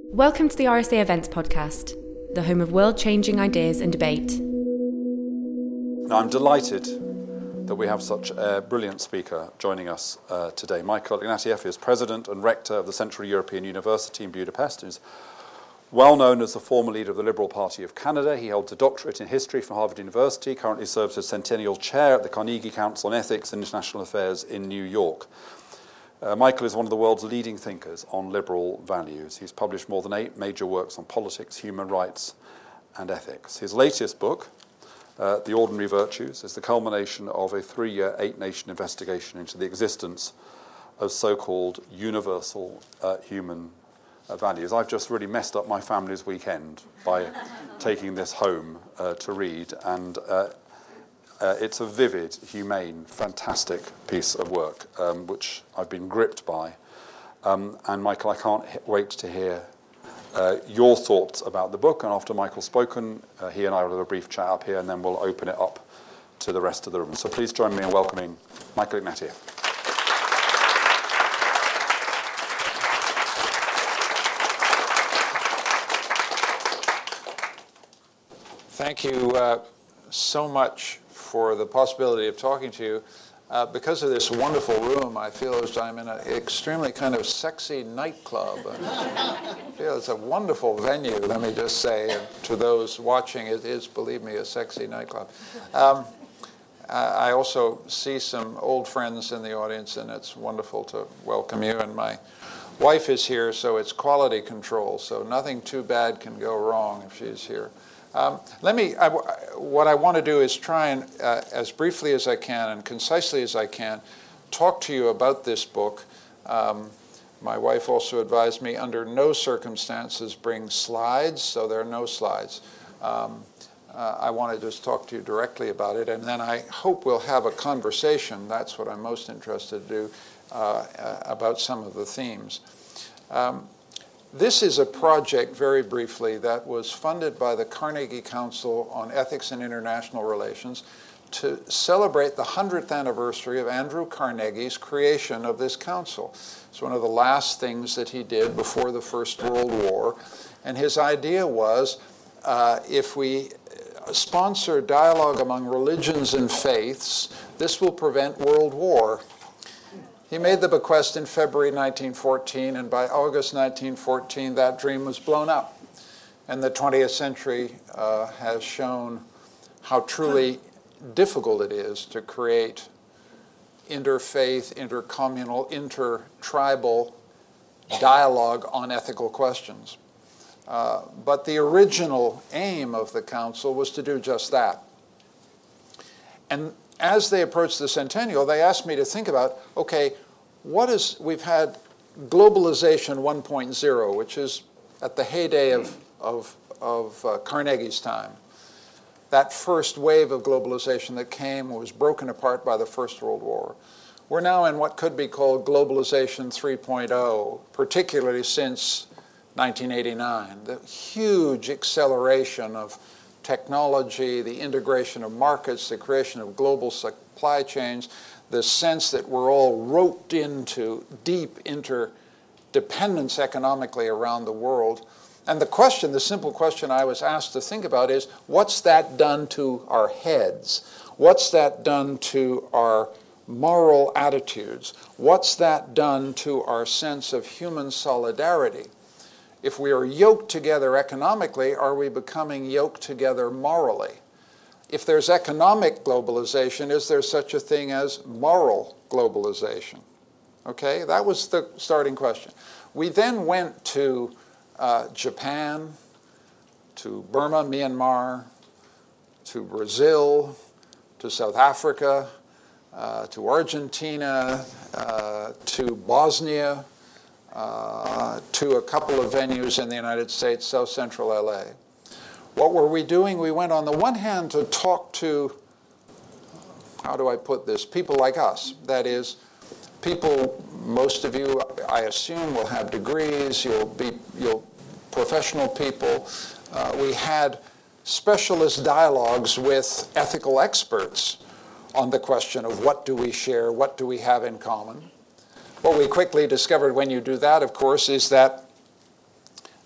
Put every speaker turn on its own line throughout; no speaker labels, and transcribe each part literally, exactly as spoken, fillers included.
Welcome to the R S A Events Podcast, the home of world-changing ideas and debate.
Now, I'm delighted that we have such a brilliant speaker joining us uh, today. Michael Ignatieff is President and Rector of the Central European University in Budapest and is well known as the former leader of the Liberal Party of Canada. He holds a doctorate in history from Harvard University, currently serves as Centennial Chair at the Carnegie Council on Ethics and International Affairs in New York. Uh, Michael is one of the world's leading thinkers on liberal values. He's published more than eight major works on politics, human rights, and ethics. His latest book, uh, The Ordinary Virtues, is the culmination of a three-year, eight-nation investigation into the existence of so-called universal uh, human uh, values. I've just really messed up my family's weekend by taking this home uh, to read, and uh, Uh, it's a vivid, humane, fantastic piece of work, um, which I've been gripped by. Um, and Michael, I can't h- wait to hear uh, your thoughts about the book. And after Michael's spoken, uh, he and I will have a brief chat up here, and then we'll open it up to the rest of the room. So please join me in welcoming Michael Ignatieff.
Thank you uh, so much for the possibility of talking to you. Uh, because of this wonderful room, I feel as I'm in an extremely kind of sexy nightclub. I feel it's a wonderful venue, let me just say. And to those watching, it is, believe me, a sexy nightclub. Um, I also see some old friends in the audience, and it's wonderful to welcome you. And my wife is here, so it's quality control, so nothing too bad can go wrong if she's here. Um, let me, I, what I want to do is try and, uh, as briefly as I can and concisely as I can, talk to you about this book. Um, my wife also advised me, under no circumstances bring slides, so there are no slides. Um, uh, I want to just talk to you directly about it, and then I hope we'll have a conversation, that's what I'm most interested to do, uh, uh, about some of the themes. Um, This is a project, very briefly, that was funded by the Carnegie Council on Ethics and International Relations to celebrate the hundredth anniversary of Andrew Carnegie's creation of this council. It's one of the last things that he did before the First World War. And his idea was, uh, if we sponsor dialogue among religions and faiths, this will prevent world war. He made the bequest in February nineteen fourteen, and by August nineteen fourteen, that dream was blown up. And the twentieth century uh, has shown how truly difficult it is to create interfaith, intercommunal, intertribal dialogue on ethical questions. Uh, but the original aim of the council was to do just that. And as they approached the centennial, they asked me to think about, okay, what is, we've had globalization one point oh, which is at the heyday of, of, of uh, Carnegie's time. That first wave of globalization that came was broken apart by the First World War. We're now in what could be called globalization three point oh, particularly since nineteen eighty-nine. The huge acceleration of technology, the integration of markets, the creation of global supply chains, the sense that we're all roped into deep interdependence economically around the world. And the question, the simple question I was asked to think about is, what's that done to our heads? What's that done to our moral attitudes? What's that done to our sense of human solidarity? If we are yoked together economically, are we becoming yoked together morally? If there's economic globalization, is there such a thing as moral globalization? Okay, that was the starting question. We then went to uh, Japan, to Burma, Myanmar, to Brazil, to South Africa, uh, to Argentina, uh, to Bosnia, Uh, to a couple of venues in the United States, South Central L A. What were we doing? We went on the one hand to talk to, how do I put this, people like us. That is, people, most of you, I assume, will have degrees, you'll be you'll professional people. Uh, we had specialist dialogues with ethical experts on the question of what do we share, what do we have in common. What we quickly discovered when you do that, of course, is that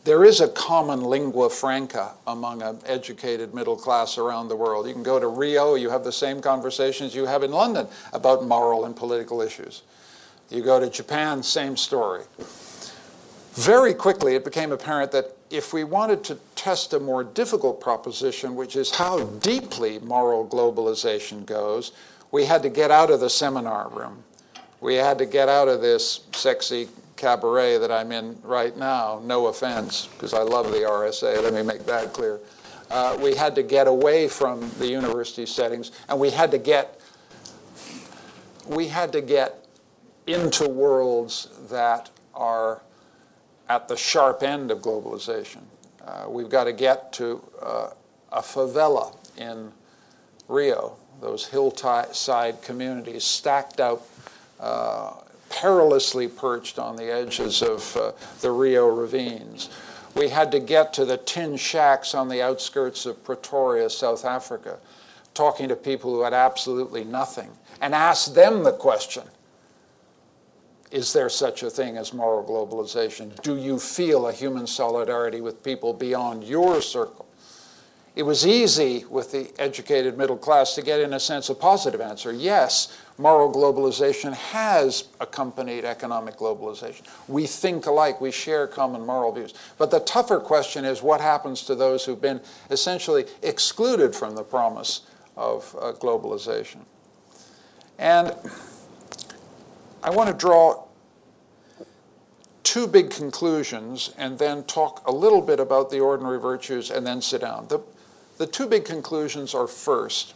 there is a common lingua franca among an educated middle class around the world. You can go to Rio, you have the same conversations you have in London about moral and political issues. You go to Japan, same story. Very quickly, it became apparent that if we wanted to test a more difficult proposition, which is how deeply moral globalization goes, we had to get out of the seminar room. We had to get out of this sexy cabaret that I'm in right now, no offense, because I love the R S A, let me make that clear. Uh, we had to get away from the university settings, and we had to get, we had to get into worlds that are at the sharp end of globalization. Uh, we've got to get to uh, a favela in Rio, those hillside communities stacked out, uh, perilously perched on the edges of uh, the Rio ravines. We had to get to the tin shacks on the outskirts of Pretoria, South Africa, talking to people who had absolutely nothing, and ask them the question, is there such a thing as moral globalization? Do you feel a human solidarity with people beyond your circle? It was easy with the educated middle class to get, in a sense, a positive answer. Yes, moral globalization has accompanied economic globalization. We think alike, we share common moral views. But the tougher question is what happens to those who've been essentially excluded from the promise of uh, globalization? And I want to draw two big conclusions and then talk a little bit about the ordinary virtues and then sit down. The, the two big conclusions are, first,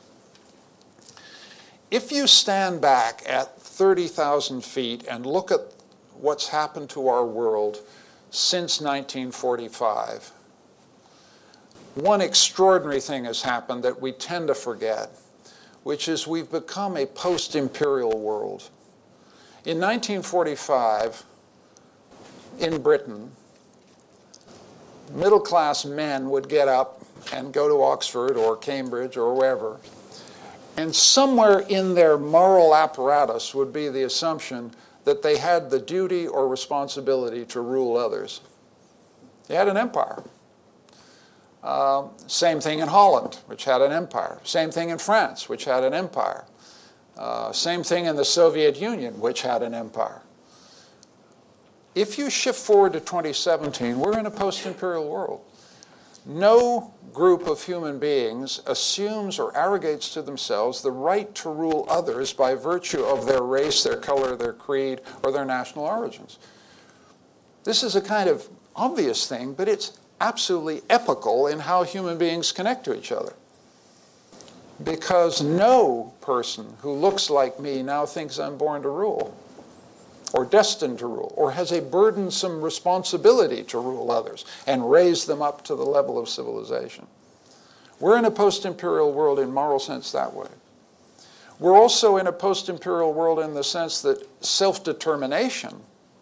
if you stand back at thirty thousand feet and look at what's happened to our world since nineteen forty-five, one extraordinary thing has happened that we tend to forget, which is we've become a post-imperial world. In nineteen forty-five, in Britain, middle-class men would get up and go to Oxford or Cambridge or wherever, and somewhere in their moral apparatus would be the assumption that they had the duty or responsibility to rule others. They had an empire. Uh, same thing in Holland, which had an empire. Same thing in France, which had an empire. Uh, same thing in the Soviet Union, which had an empire. If you shift forward to twenty seventeen, we're in a post-imperial world. No group of human beings assumes or arrogates to themselves the right to rule others by virtue of their race, their color, their creed, or their national origins. This is a kind of obvious thing, but it's absolutely epical in how human beings connect to each other. Because no person who looks like me now thinks I'm born to rule, or destined to rule, or has a burdensome responsibility to rule others and raise them up to the level of civilization. We're in a post-imperial world in moral sense that way. We're also in a post-imperial world in the sense that self-determination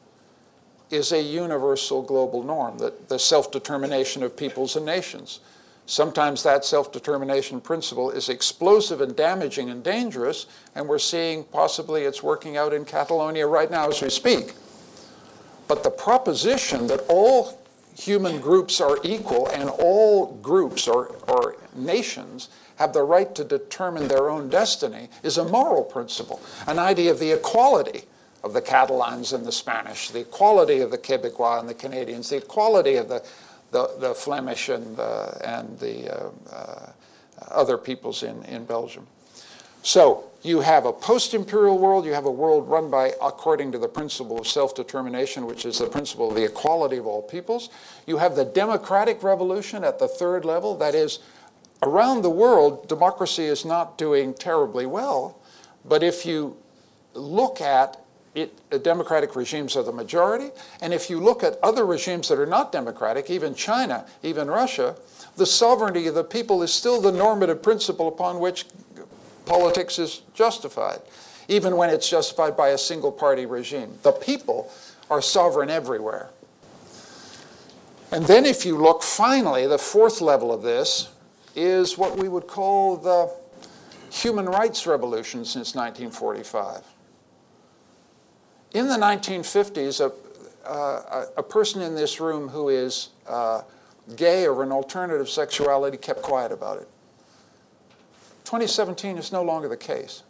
is a universal global norm, that the self-determination of peoples and nations. Sometimes that self-determination principle is explosive and damaging and dangerous, and we're seeing possibly it's working out in Catalonia right now as we speak. But the proposition that all human groups are equal and all groups or, or nations have the right to determine their own destiny is a moral principle, an idea of the equality of the Catalans and the Spanish, the equality of the Quebecois and the Canadians, the equality of the The, the Flemish and the, and the uh, uh, other peoples in, in Belgium. So you have a post-imperial world, you have a world run by, according to the principle of self-determination, which is the principle of the equality of all peoples. You have the democratic revolution at the third level, that is, around the world, democracy is not doing terribly well, but if you look at It, uh, democratic regimes are the majority, and if you look at other regimes that are not democratic, even China, even Russia, the sovereignty of the people is still the normative principle upon which politics is justified, even when it's justified by a single-party regime. The people are sovereign everywhere. And then if you look, finally, the fourth level of this is what we would call the human rights revolution since nineteen forty-five. In the nineteen fifties, a, uh, a, a person in this room who is uh, gay or an alternative sexuality kept quiet about it. twenty seventeen is no longer the case.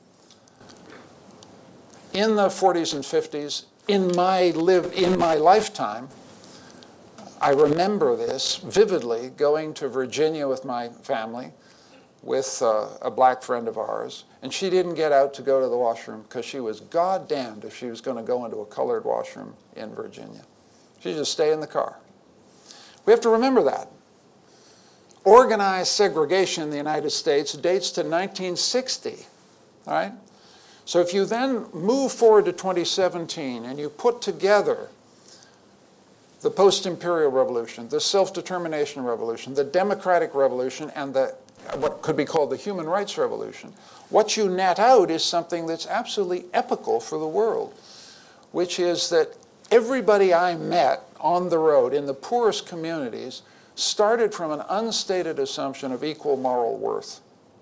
In the forties and fifties, in my live in my lifetime, I remember this vividly, going to Virginia with my family, with uh, a black friend of ours, and she didn't get out to go to the washroom because she was goddamned if she was going to go into a colored washroom in Virginia. She'd just stay in the car. We have to remember that. Organized segregation in the United States dates to nineteen sixty, right? So if you then move forward to twenty seventeen and you put together the post-imperial revolution, the self-determination revolution, the democratic revolution, and the what could be called the human rights revolution, what you net out is something that's absolutely epical for the world, which is that everybody I met on the road in the poorest communities started from an unstated assumption of equal moral worth.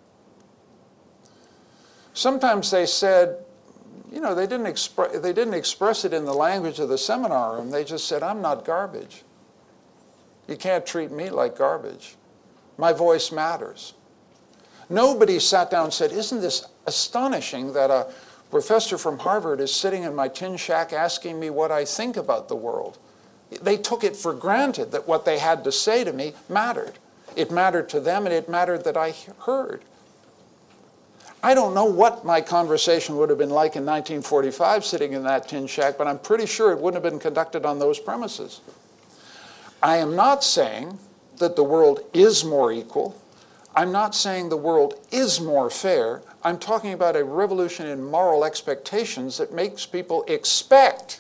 Sometimes they said, you know, they didn't, expre- they didn't express it in the language of the seminar room. They just said, I'm not garbage. You can't treat me like garbage. My voice matters. Nobody sat down and said, isn't this astonishing that a professor from Harvard is sitting in my tin shack asking me what I think about the world? They took it for granted that what they had to say to me mattered. It mattered to them, and it mattered that I heard. I don't know what my conversation would have been like in nineteen forty-five sitting in that tin shack, but I'm pretty sure it wouldn't have been conducted on those premises. I am not saying that the world is more equal. I'm not saying the world is more fair. I'm talking about a revolution in moral expectations that makes people expect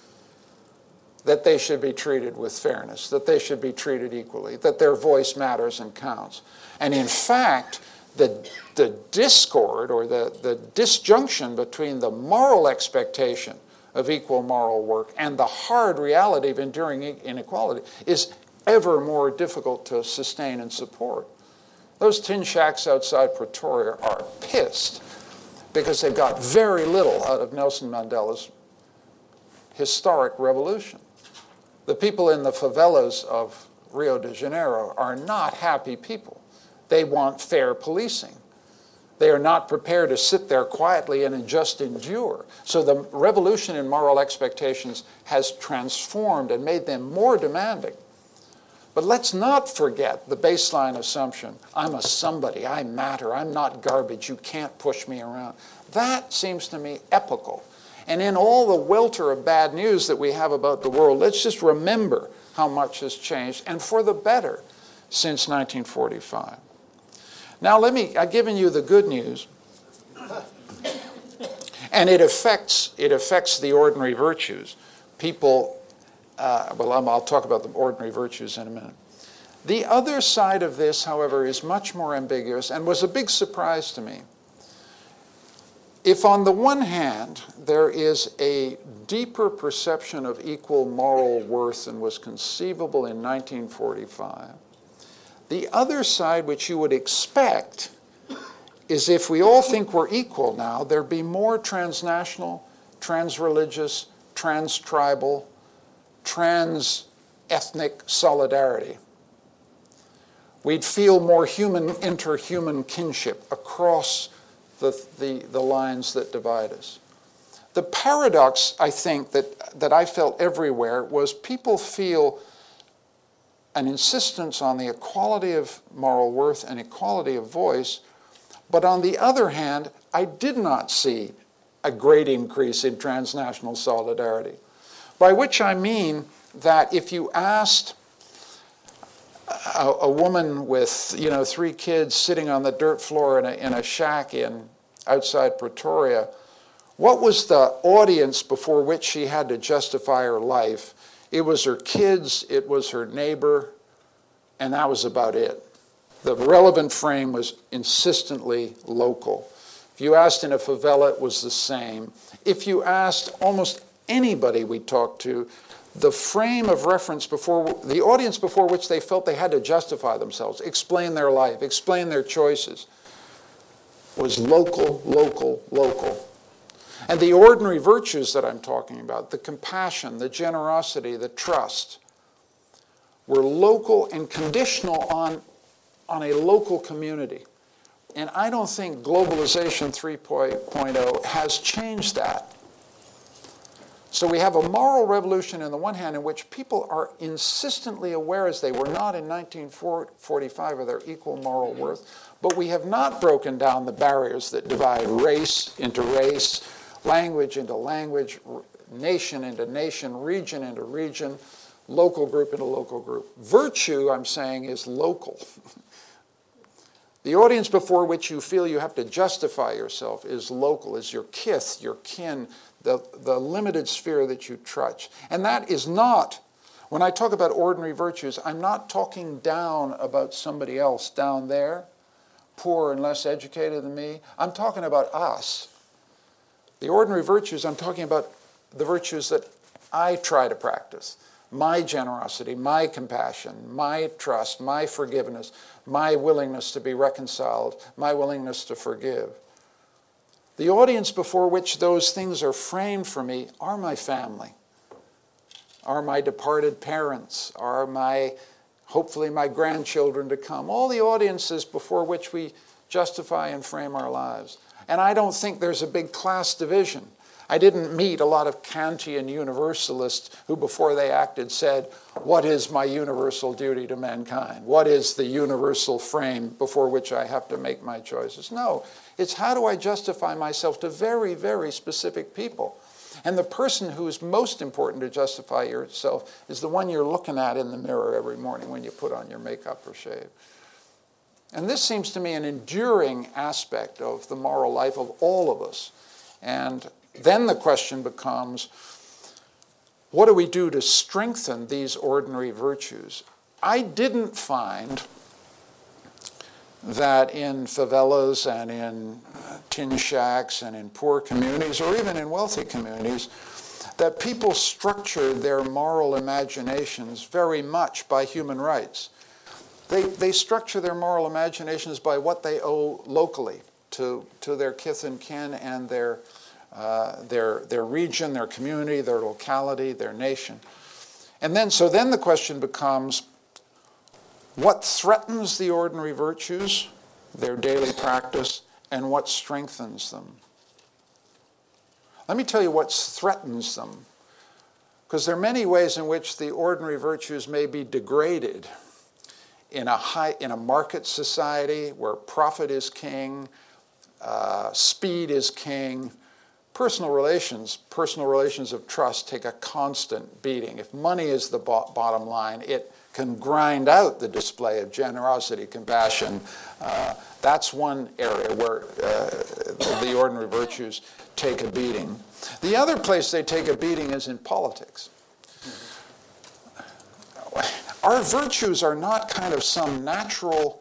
that they should be treated with fairness, that they should be treated equally, that their voice matters and counts. And in fact, the, the discord or the, the disjunction between the moral expectation of equal moral work and the hard reality of enduring inequality is ever more difficult to sustain and support. Those tin shacks outside Pretoria are pissed because they've got very little out of Nelson Mandela's historic revolution. The people in the favelas of Rio de Janeiro are not happy people. They want fair policing. They are not prepared to sit there quietly and just endure. So the revolution in moral expectations has transformed and made them more demanding. But let's not forget the baseline assumption, I'm a somebody, I matter, I'm not garbage, you can't push me around. That seems to me epical. And in all the welter of bad news that we have about the world, let's just remember how much has changed, and for the better, since nineteen forty-five. Now let me, I've given you the good news, and it affects, it affects the ordinary virtues. People, uh, well, I'm, I'll talk about the ordinary virtues in a minute. The other side of this, however, is much more ambiguous and was a big surprise to me. If on the one hand, there is a deeper perception of equal moral worth than was conceivable in nineteen forty-five, the other side, which you would expect, is if we all think we're equal now, there'd be more transnational, transreligious, trans-tribal, trans-ethnic solidarity. We'd feel more human, interhuman kinship across the, the, the lines that divide us. The paradox, I think, that, that I felt everywhere was people feel an insistence on the equality of moral worth and equality of voice, but on the other hand, I did not see a great increase in transnational solidarity. By which I mean that if you asked a, a woman with, you know, three kids sitting on the dirt floor in a, in a shack in outside Pretoria, what was the audience before which she had to justify her life? It was her kids, it was her neighbor, and that was about it. The relevant frame was insistently local. If you asked in a favela, it was the same. If you asked almost anybody we talked to, the frame of reference before, the audience before which they felt they had to justify themselves, explain their life, explain their choices, was local, local, local. And the ordinary virtues that I'm talking about, the compassion, the generosity, the trust, were local and conditional on, on a local community. And I don't think globalization three point oh has changed that. So we have a moral revolution on the one hand in which people are insistently aware, as they were not in nineteen forty-five, of their equal moral worth. But we have not broken down the barriers that divide race into race, language into language, nation into nation, region into region, local group into local group. Virtue, I'm saying, is local. The audience before which you feel you have to justify yourself is local, is your kith, your kin, the, the limited sphere that you touch. And that is not, when I talk about ordinary virtues, I'm not talking down about somebody else down there, poorer and less educated than me. I'm talking about us. The ordinary virtues, I'm talking about the virtues that I try to practice. My generosity, my compassion, my trust, my forgiveness, my willingness to be reconciled, my willingness to forgive. The audience before which those things are framed for me are my family, are my departed parents, are my, hopefully my grandchildren to come. All the audiences before which we justify and frame our lives. And I don't think there's a big class division. I didn't meet a lot of Kantian universalists who, before they acted, said, what is my universal duty to mankind? What is the universal frame before which I have to make my choices? No, it's how do I justify myself to very, very specific people? And the person who is most important to justify yourself is the one you're looking at in the mirror every morning when you put on your makeup or shave. And this seems to me an enduring aspect of the moral life of all of us. And then the question becomes, what do we do to strengthen these ordinary virtues? I didn't find that in favelas and in tin shacks and in poor communities, or even in wealthy communities, that people structured their moral imaginations very much by human rights. They, they structure their moral imaginations by what they owe locally to, to their kith and kin and their Uh, their, their region, their community, their locality, their nation. And then, so then the question becomes, what threatens the ordinary virtues, their daily practice, and what strengthens them? Let me tell you what threatens them, because there are many ways in which the ordinary virtues may be degraded in a, high, in a market society where profit is king, uh, speed is king. Personal relations, personal relations of trust take a constant beating. If money is the bo- bottom line, it can grind out the display of generosity, compassion. Uh, that's one area where uh, the ordinary virtues take a beating. The other place they take a beating is in politics. Our virtues are not kind of some natural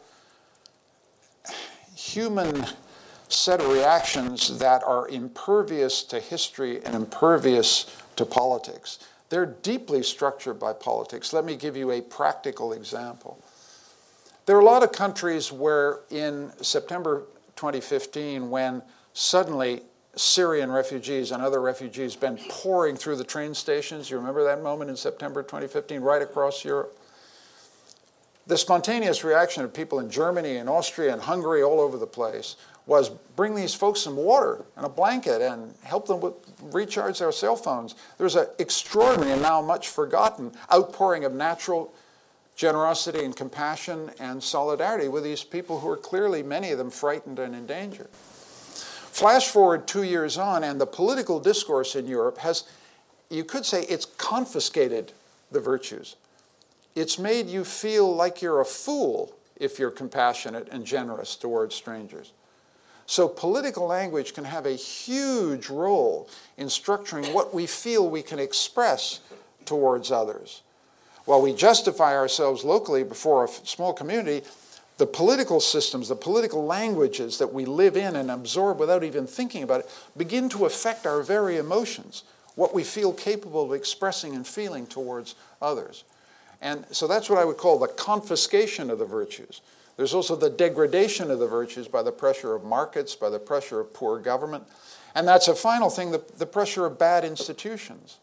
human set of reactions that are impervious to history and impervious to politics. They're deeply structured by politics. Let me give you a practical example. There are a lot of countries where in September twenty fifteen, when suddenly Syrian refugees and other refugees been pouring through the train stations, you remember that moment in September twenty fifteen, right across Europe? The spontaneous reaction of people in Germany and Austria and Hungary all over the place was bring these folks some water and a blanket and help them with, recharge their cell phones. There's an extraordinary and now much forgotten outpouring of natural generosity and compassion and solidarity with these people who are clearly, many of them, frightened and in danger. Flash forward two years on, and the political discourse in Europe has, you could say, it's confiscated the virtues. It's made you feel like you're a fool if you're compassionate and generous towards strangers. So political language can have a huge role in structuring what we feel we can express towards others. While we justify ourselves locally before a small community, the political systems, the political languages that we live in and absorb without even thinking about it, begin to affect our very emotions, what we feel capable of expressing and feeling towards others. And so that's what I would call the confiscation of the virtues. There's also the degradation of the virtues by the pressure of markets, by the pressure of poor government. And that's a final thing, the, the pressure of bad institutions.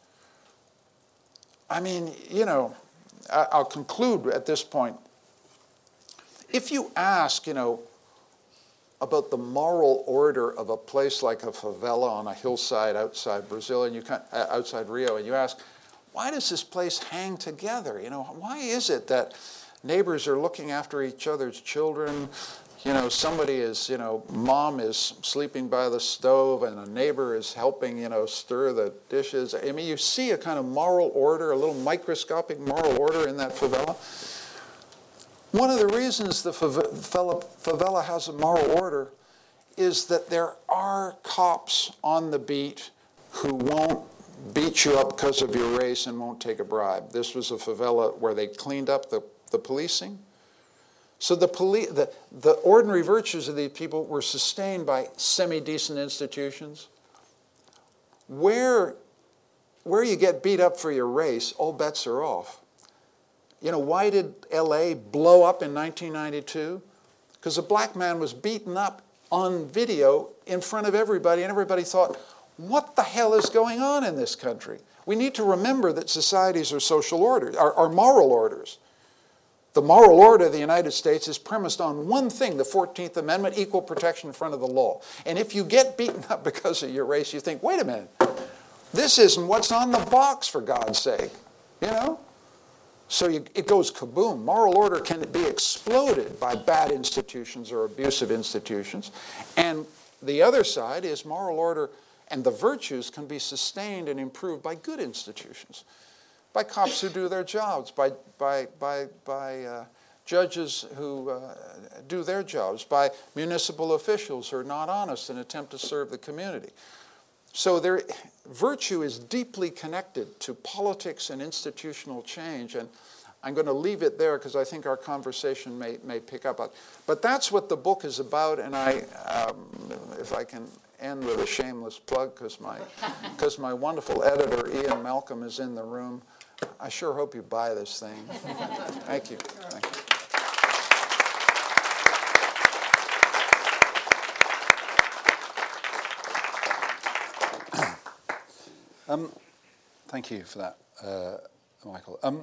I mean, you know, I, I'll conclude at this point. If you ask, you know, about the moral order of a place like a favela on a hillside outside Brazil, and you can, uh, outside Rio, and you ask, why does this place hang together? You know, why is it that neighbors are looking after each other's children? You know, somebody is, you know, mom is sleeping by the stove, and a neighbor is helping, you know, stir the dishes. I mean, you see a kind of moral order, a little microscopic moral order in that favela. One of the reasons the favela, favela has a moral order is that there are cops on the beat who won't beat you up because of your race and won't take a bribe. This was a favela where they cleaned up the, the policing. So the, poli- the, the ordinary virtues of these people were sustained by semi-decent institutions. Where, where you get beat up for your race, all bets are off. You know, why did L A blow up in nineteen ninety-two? Because a black man was beaten up on video in front of everybody, and everybody thought, what the hell is going on in this country? We need to remember that societies are social orders, are, are moral orders. The moral order of the United States is premised on one thing, the fourteenth Amendment, equal protection in front of the law. And if you get beaten up because of your race, you think, wait a minute, this isn't what's on the box, for God's sake, you know? So you, it goes kaboom. Moral order can be exploded by bad institutions or abusive institutions. And the other side is moral order and the virtues can be sustained and improved by good institutions, by cops who do their jobs, by, by, by, by uh, judges who uh, do their jobs, by municipal officials who are not honest and attempt to serve the community. So there, virtue is deeply connected to politics and institutional change, and I'm going to leave it there because I think our conversation may, may pick up on it. But that's what the book is about, and I, um, if I can end with a shameless plug, because my, because my wonderful editor, Ian Malcolm, is in the room. I sure hope you buy this thing. Thank you. Thank you.
Um, thank you for that, uh, Michael. Um,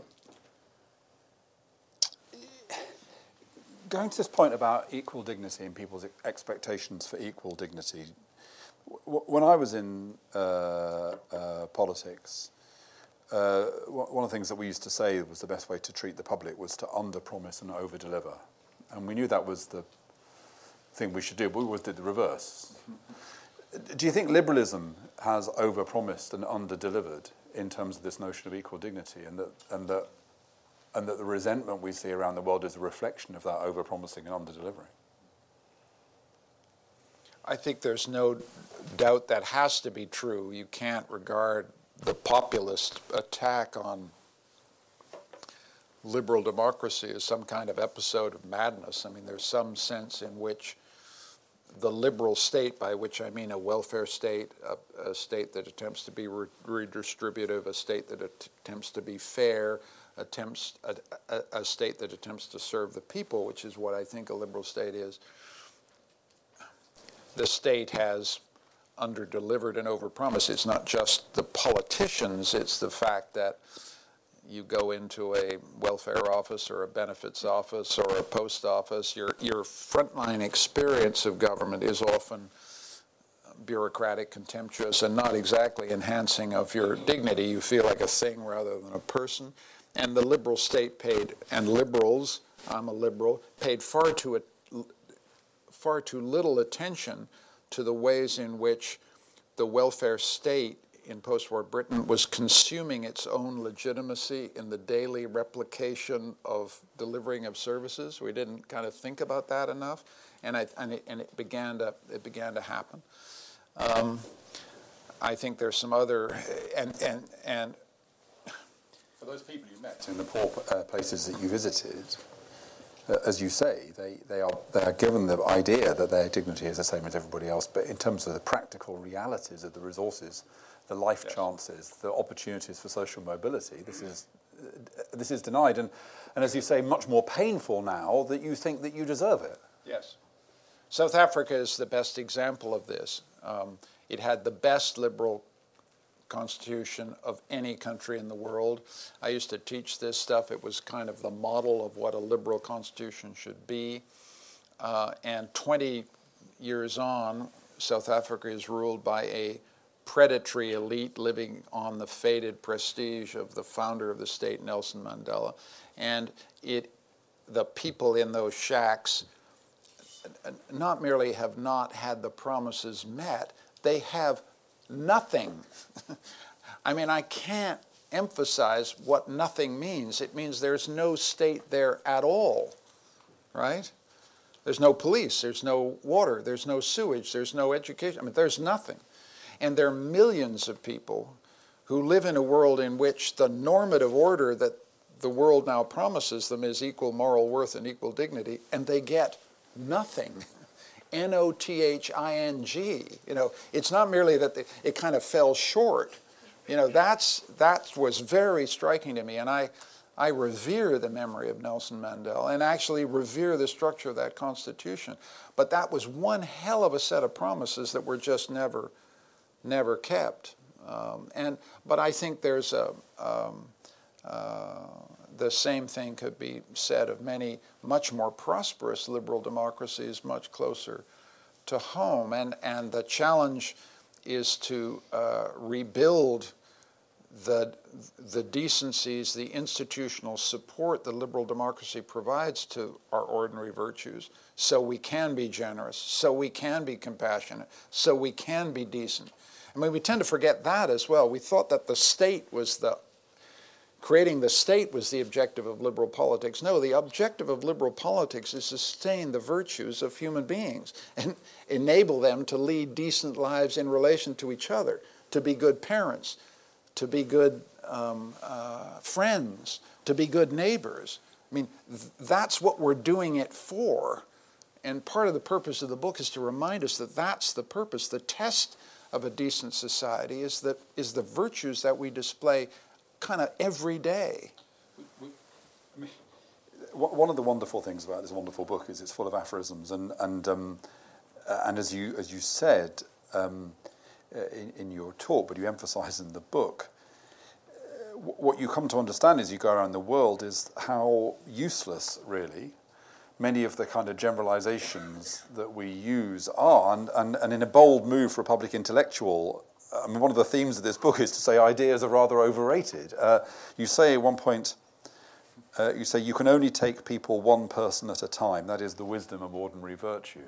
going to this point about equal dignity and people's expectations for equal dignity, w- when I was in uh, uh, politics, uh, one of the things that we used to say was the best way to treat the public was to under-promise and over-deliver. And we knew that was the thing we should do, but we always did the reverse. Do you think liberalism has over-promised and under-delivered in terms of this notion of equal dignity, and that and that and that the resentment we see around the world is a reflection of that over-promising and under-delivering?
I think there's no doubt that has to be true. You can't regard the populist attack on liberal democracy as some kind of episode of madness. I mean, there's some sense in which the liberal state, by which I mean a welfare state, a, a state that attempts to be re- redistributive, a state that att- attempts to be fair, attempts a, a, a state that attempts to serve the people, which is what I think a liberal state is. The state has under-delivered and over-promised. It's not just the politicians, it's the fact that you go into a welfare office or a benefits office or a post office, your your frontline experience of government is often bureaucratic, contemptuous, and not exactly enhancing of your dignity. You feel like a thing rather than a person. And the liberal state paid, and liberals, I'm a liberal, paid far too far too little attention to the ways in which the welfare state in post-war Britain was consuming its own legitimacy in the daily replication of delivering of services. We didn't kind of think about that enough, and, I, and, it, and it began to it began to happen. Um, I think there's some other and and and
for those people you met in the poor uh, places that you visited, uh, as you say, they they are they are given the idea that their dignity is the same as everybody else, but in terms of the practical realities of the resources, the life yes. chances, the opportunities for social mobility, this is this is denied, and, and as you say, much more painful now that you think that you deserve it.
Yes. South Africa is the best example of this. Um, it had the best liberal constitution of any country in the world. I used to teach this stuff. It was kind of the model of what a liberal constitution should be. Uh, and twenty years on, South Africa is ruled by a predatory elite living on the faded prestige of the founder of the state, Nelson Mandela. And it, the people in those shacks not merely have not had the promises met, they have nothing. I mean, I can't emphasize what nothing means. It means there's no state there at all, right? There's no police, there's no water, there's no sewage, there's no education. I mean, there's nothing. And there are millions of people who live in a world in which the normative order that the world now promises them is equal moral worth and equal dignity, and they get nothing. N O T H I N G. You know, it's not merely that they, it kind of fell short. You know, that's, that was very striking to me, and I, I revere the memory of Nelson Mandela and actually revere the structure of that Constitution. But that was one hell of a set of promises that were just never, never kept. Um, and, but I think there's a, um, uh, the same thing could be said of many much more prosperous liberal democracies much closer to home. And, and the challenge is to uh, rebuild the, the decencies, the institutional support the liberal democracy provides to our ordinary virtues, so we can be generous, so we can be compassionate, so we can be decent. I mean, we tend to forget that as well. We thought that the state was the Creating the state was the objective of liberal politics. No, the objective of liberal politics is to sustain the virtues of human beings and enable them to lead decent lives in relation to each other, to be good parents, to be good um, uh, friends, to be good neighbors. I mean, th- that's what we're doing it for. And part of the purpose of the book is to remind us that that's the purpose. The test of a decent society is, that, is the virtues that we display kind of every day.
We, we, I mean, one of the wonderful things about this wonderful book is it's full of aphorisms, and and um, and as you as you said um, in, in your talk, but you emphasise in the book, uh, what you come to understand as you go around the world is how useless, really, many of the kind of generalisations that we use are, and, and and in a bold move for a public intellectual. I mean, one of the themes of this book is to say ideas are rather overrated. Uh, you say at one point, uh, you say you can only take people one person at a time. That is the wisdom of ordinary virtue.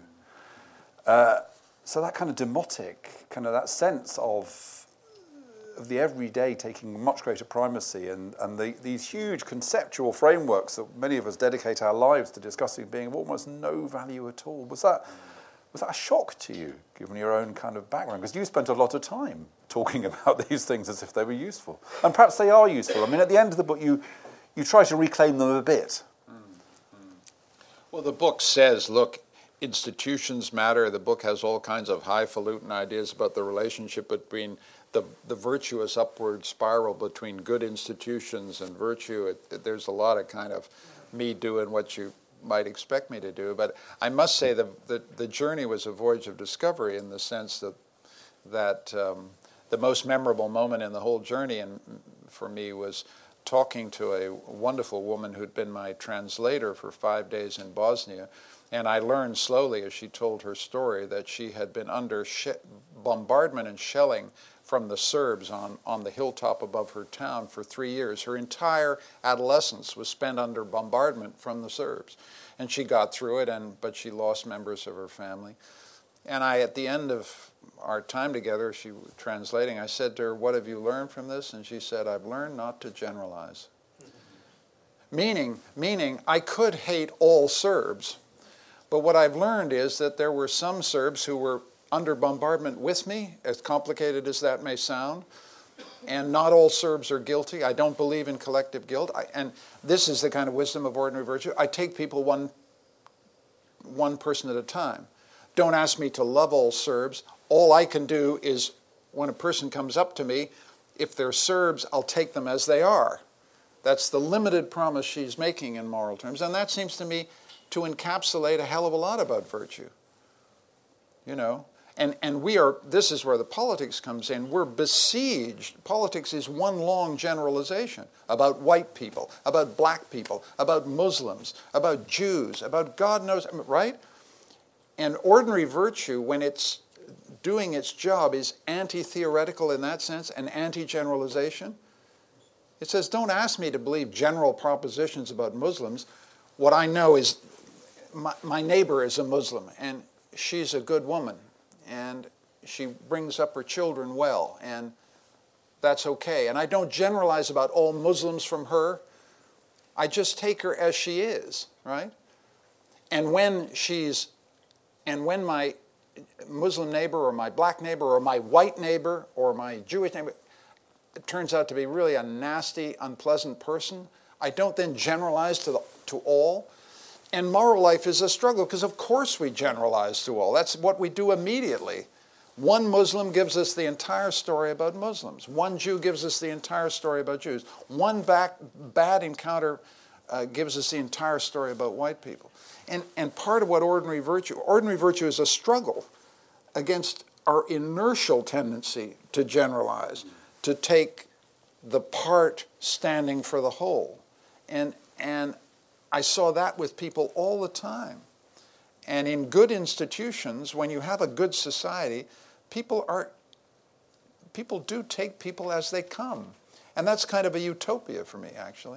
Uh, so that kind of demotic, kind of that sense of, of the everyday taking much greater primacy, and, and the, these huge conceptual frameworks that many of us dedicate our lives to discussing being of almost no value at all. Was that... Was that a shock to you, given your own kind of background? Because you spent a lot of time talking about these things as if they were useful. And perhaps they are useful. I mean, at the end of the book, you, you try to reclaim them a bit.
Mm-hmm. Well, the book says, look, institutions matter. The book has all kinds of highfalutin ideas about the relationship between the, the virtuous upward spiral between good institutions and virtue. It, it, there's a lot of kind of me doing what you might expect me to do, but I must say the, the the journey was a voyage of discovery in the sense that that um, the most memorable moment in the whole journey, and for me, was talking to a wonderful woman who'd been my translator for five days in Bosnia, and I learned slowly as she told her story that she had been under sh- bombardment and shelling from the Serbs on, on the hilltop above her town for three years. Her entire adolescence was spent under bombardment from the Serbs. And she got through it, and but she lost members of her family. And I, at the end of our time together, she was translating, I said to her, what have you learned from this? And she said, I've learned not to generalize. Mm-hmm. Meaning, meaning, I could hate all Serbs, but what I've learned is that there were some Serbs who were under bombardment with me, as complicated as that may sound, and not all Serbs are guilty. I don't believe in collective guilt, I, and this is the kind of wisdom of ordinary virtue. I take people one, one person at a time. Don't ask me to love all Serbs. All I can do is, when a person comes up to me, if they're Serbs, I'll take them as they are. That's the limited promise she's making in moral terms. And that seems to me to encapsulate a hell of a lot about virtue. You know? And, and we are, this is where the politics comes in. We're besieged. Politics is one long generalization about white people, about black people, about Muslims, about Jews, about God knows, right? And ordinary virtue, when it's doing its job, is anti-theoretical in that sense and anti-generalization. It says, don't ask me to believe general propositions about Muslims. What I know is my, my neighbor is a Muslim, and she's a good woman. And she brings up her children well, and that's okay. And I don't generalize about all Muslims from her. I just take her as she is, right? And when she's, and when my Muslim neighbor or my black neighbor or my white neighbor or my Jewish neighbor it turns out to be really a nasty, unpleasant person, I don't then generalize to the, to all. And moral life is a struggle, because of course we generalize to all. That's what we do immediately. One Muslim gives us the entire story about Muslims. One Jew gives us the entire story about Jews. One back, bad encounter uh, gives us the entire story about white people. And, and part of what ordinary virtue, ordinary virtue is a struggle against our inertial tendency to generalize, to take the part standing for the whole. And, and I saw that with people all the time. And in good institutions, when you have a good society, people are, people do take people as they come. And that's kind of a utopia for me, actually.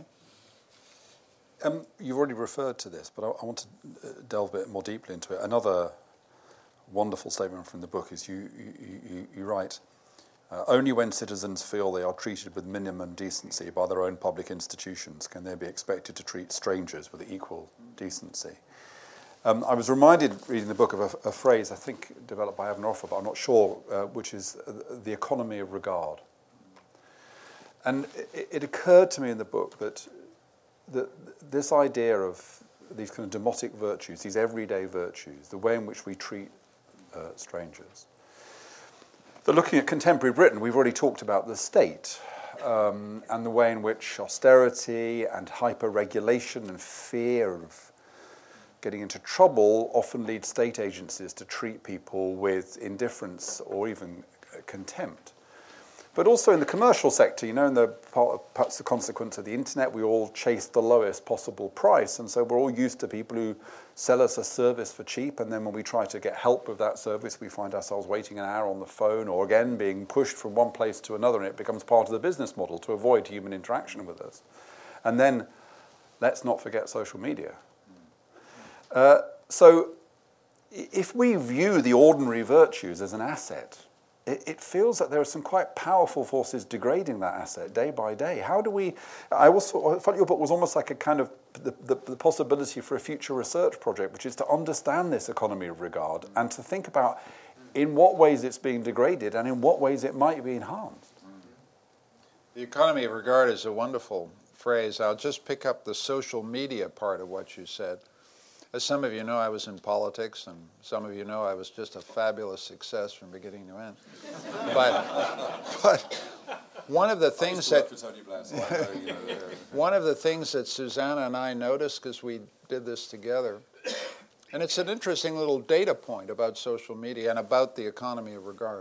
Um, you've already referred to this, but I, I want to delve a bit more deeply into it. Another wonderful statement from the book is you, you, you, you write, Uh, only when citizens feel they are treated with minimum decency by their own public institutions can they be expected to treat strangers with equal decency. Um, I was reminded, reading the book, of a, a phrase I think developed by Evan Offer, but I'm not sure, uh, which is uh, the economy of regard. And it, it occurred to me in the book that, that this idea of these kind of demotic virtues, these everyday virtues, the way in which we treat uh, strangers, but looking at contemporary Britain, we've already talked about the state um, and the way in which austerity and hyper-regulation and fear of getting into trouble often lead state agencies to treat people with indifference or even contempt. But also in the commercial sector, you know, in the perhaps the consequence of the internet, we all chase the lowest possible price, and so we're all used to people who sell us a service for cheap, and then when we try to get help with that service, we find ourselves waiting an hour on the phone, or again being pushed from one place to another, and it becomes part of the business model to avoid human interaction with us. And then let's not forget social media. Uh, so if we view the ordinary virtues as an asset, it feels that there are some quite powerful forces degrading that asset day by day. How do we... I also I felt your book was almost like a kind of the, the, the possibility for a future research project, which is to understand this economy of regard and to think about in what ways it's being degraded and in what ways it might be enhanced.
The economy of regard is a wonderful phrase. I'll just pick up the social media part of what you said. As some of you know, I was in politics, and some of you know I was just a fabulous success from beginning to end. But, but one of the things that one of the things that Susanna and I noticed, because we did this together, and it's an interesting little data point about social media and about the economy of regard.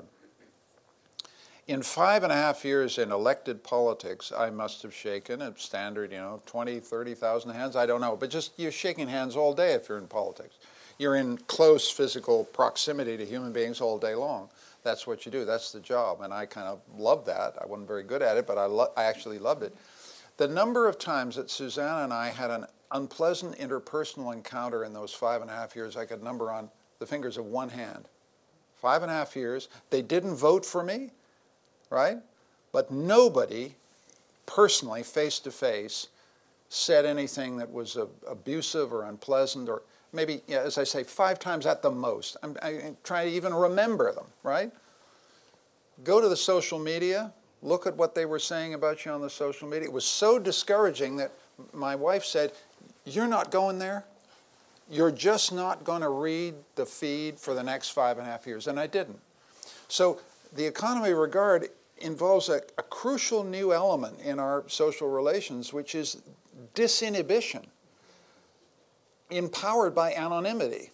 In five and a half years in elected politics, I must have shaken a standard, you know, twenty, thirty thousand hands, I don't know. But just you're shaking hands all day if you're in politics. You're in close physical proximity to human beings all day long. That's what you do. That's the job. And I kind of loved that. I wasn't very good at it, but I, lo- I actually loved it. The number of times that Susanna and I had an unpleasant interpersonal encounter in those five and a half years, I could number on the fingers of one hand. Five and a half years. They didn't vote for me. Right? But nobody personally, face-to-face, said anything that was uh, abusive or unpleasant, or maybe, yeah, as I say, five times at the most. I'm, I'm trying to even remember them, right? Go to the social media, look at what they were saying about you on the social media. It was so discouraging that my wife said, you're not going there? You're just not going to read the feed for the next five and a half years. And I didn't. So the economy of regard involves a, a crucial new element in our social relations, which is disinhibition, empowered by anonymity.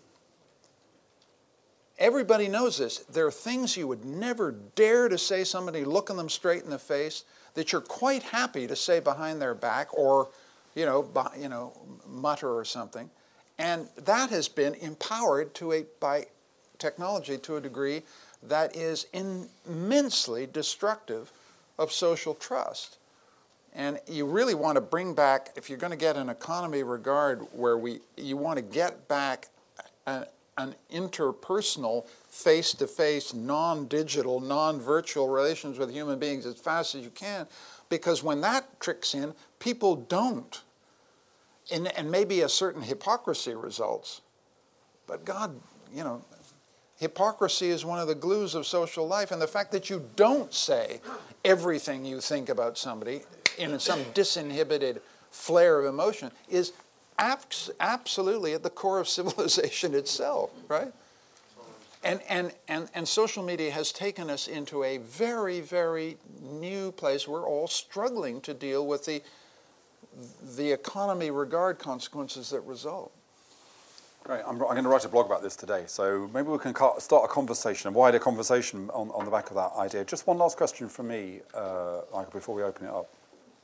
Everybody knows this. There are things you would never dare to say to somebody, looking them straight in the face, that you're quite happy to say behind their back, or, you know, by, you know, mutter or something. And that has been empowered to a, by technology to a degree that is immensely destructive of social trust. And you really want to bring back, if you're going to get an economy regard where we, you want to get back a, an interpersonal, face-to-face, non-digital, non-virtual relations with human beings as fast as you can, because when that tricks in, people don't. And, and maybe a certain hypocrisy results. But God, you know, hypocrisy is one of the glues of social life, and the fact that you don't say everything you think about somebody in some disinhibited flare of emotion is abs- absolutely at the core of civilization itself, right? And, and, and, and social media has taken us into a very, very new place. We're all struggling to deal with the, the economy regard consequences that result.
Great. I'm, I'm going to write a blog about this today, so maybe we can start a conversation, a wider conversation on, on the back of that idea. Just one last question from me, uh, Michael, before we open it up.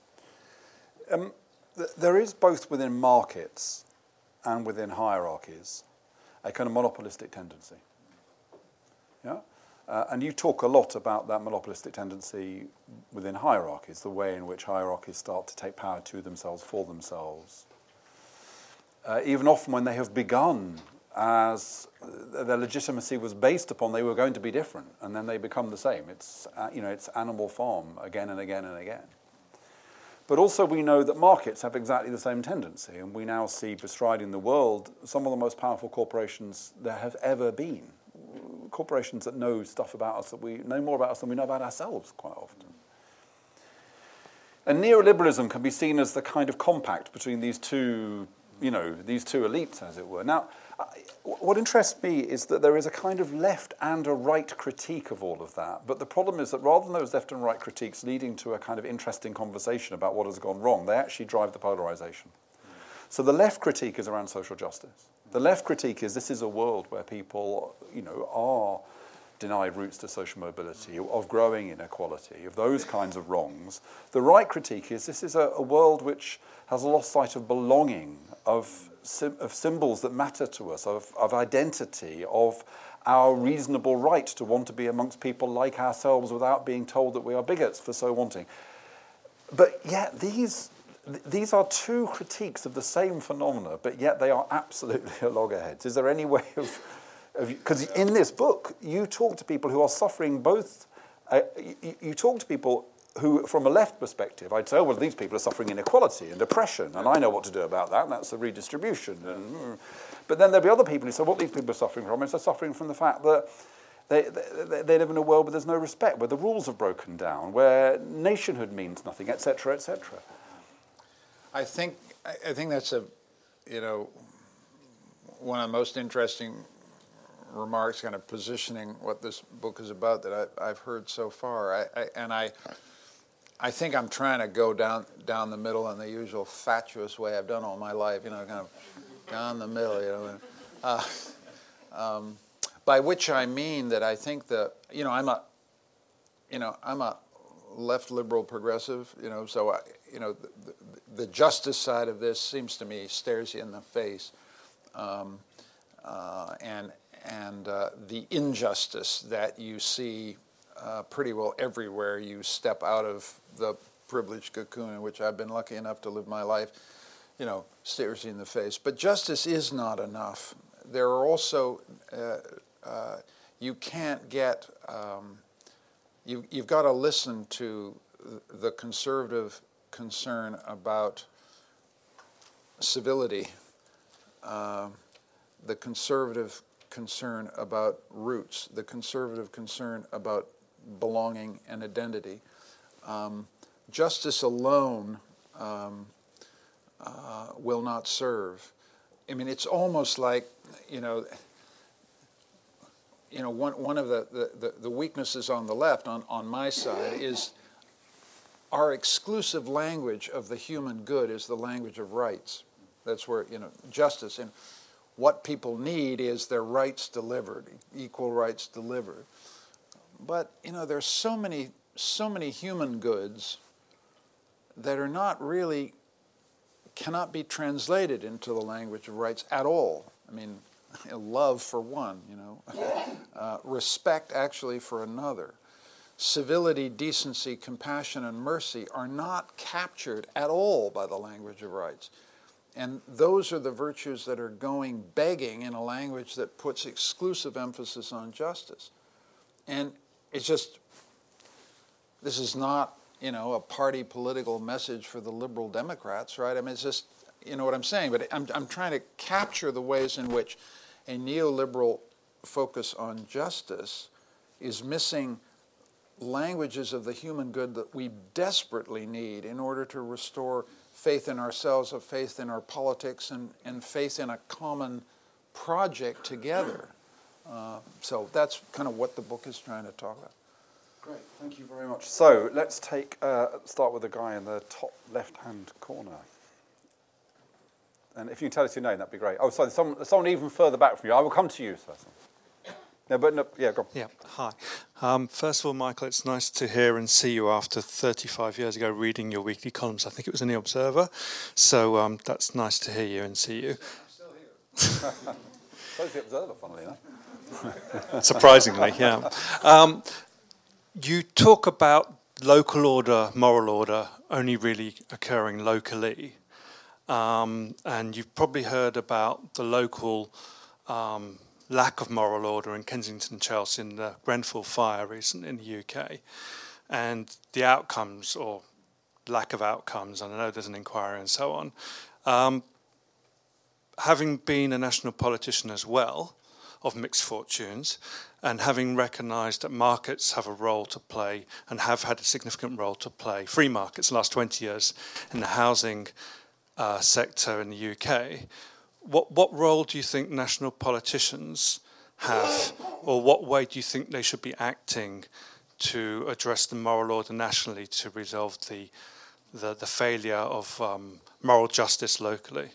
Um, th- there is both within markets and within hierarchies a kind of monopolistic tendency. Yeah? Uh, and you talk a lot about that monopolistic tendency within hierarchies, the way in which hierarchies start to take power to themselves, for themselves. Uh, even often when they have begun as uh, their legitimacy was based upon they were going to be different, and then they become the same. It's, uh, you know, it's Animal Farm again and again and again. But also we know that markets have exactly the same tendency, and we now see bestriding the world some of the most powerful corporations there have ever been. Corporations that know stuff about us, that we know more about us than we know about ourselves quite often. And neoliberalism can be seen as the kind of compact between these two, you know, these two elites, as it were. Now, what interests me is that there is a kind of left and a right critique of all of that. But the problem is that rather than those left and right critiques leading to a kind of interesting conversation about what has gone wrong, they actually drive the polarization. So the left critique is around social justice. The left critique is this is a world where people, you know, are denied routes to social mobility, of growing inequality, of those kinds of wrongs. The right critique is this is a, a world which has lost sight of belonging, of, of symbols that matter to us, of, of identity, of our reasonable right to want to be amongst people like ourselves without being told that we are bigots for so wanting. But yet these... These are two critiques of the same phenomena, but yet they are absolutely at loggerheads. Is there any way of... Because in this book, you talk to people who are suffering both... Uh, you, you talk to people who, from a left perspective, I'd say, oh, well, these people are suffering inequality and oppression, and I know what to do about that, and that's the redistribution. And, but then there'll be other people who say, what these people are suffering from is they're suffering from the fact that They, they, they live in a world where there's no respect, where the rules have broken down, where nationhood means nothing, et cetera, et cetera.
I think I think that's a, you know, one of the most interesting remarks, kind of positioning what this book is about that I, I've heard so far. I, I, and I, I think I'm trying to go down down the middle in the usual fatuous way I've done all my life. You know, kind of down the middle. You know, uh, um, by which I mean that I think that you know I'm a, you know I'm a left liberal progressive. You know, so I, you know. The, the, The justice side of this seems to me stares you in the face, um, uh, and and uh, the injustice that you see uh, pretty well everywhere you step out of the privileged cocoon in which I've been lucky enough to live my life, you know, stares you in the face. But justice is not enough. There are also uh, uh, you can't get um, you you've got to listen to the conservative concern about civility, uh, the conservative concern about roots, the conservative concern about belonging and identity. Um, justice alone um, uh, will not serve. I mean, it's almost like, you know, you know, one, one of the, the, the weaknesses on the left, on, on my side, is our exclusive language of the human good is the language of rights. That's where, you know, justice. And what people need is their rights delivered, equal rights delivered. But, you know, there's so many, so many human goods that are not really, cannot be translated into the language of rights at all. I mean, love for one, you know, uh, respect actually for another. Civility, decency, compassion, and mercy are not captured at all by the language of rights. And those are the virtues that are going begging in a language that puts exclusive emphasis on justice. And it's just, this is not, you know, a party political message for the liberal Democrats, right? I mean, it's just, you know what I'm saying? But I'm, I'm trying to capture the ways in which a neoliberal focus on justice is missing languages of the human good that we desperately need in order to restore faith in ourselves, a faith in our politics, and, and faith in a common project together. Uh, so that's kind of what the book is trying to talk about.
Great, thank you very much. So let's take uh, start with the guy in the top left-hand corner. And if you can tell us your name, that'd be great. Oh, sorry, someone, someone even further back from you. I will come to you, sir. No, but no, yeah, go on.
Yeah, hi. Um, first of all, Michael, it's nice to hear and see you after thirty-five years ago reading your weekly columns. I think it was in The Observer. So um, that's nice to hear you and see you.
I'm still here. So is The Observer, funnily enough.
Surprisingly, yeah. Um, you talk about local order, moral order, only really occurring locally. Um, and you've probably heard about the local um, lack of moral order in Kensington, Chelsea, in the Grenfell fire recently in the U K, and the outcomes or lack of outcomes. And I know there's an inquiry and so on. Um, having been a national politician as well, of mixed fortunes, and having recognised that markets have a role to play and have had a significant role to play, free markets the last twenty years in the housing uh, sector in the U K, what, what role do you think national politicians have, or what way do you think they should be acting to address the moral order nationally to resolve the, the, the failure of um, moral justice locally?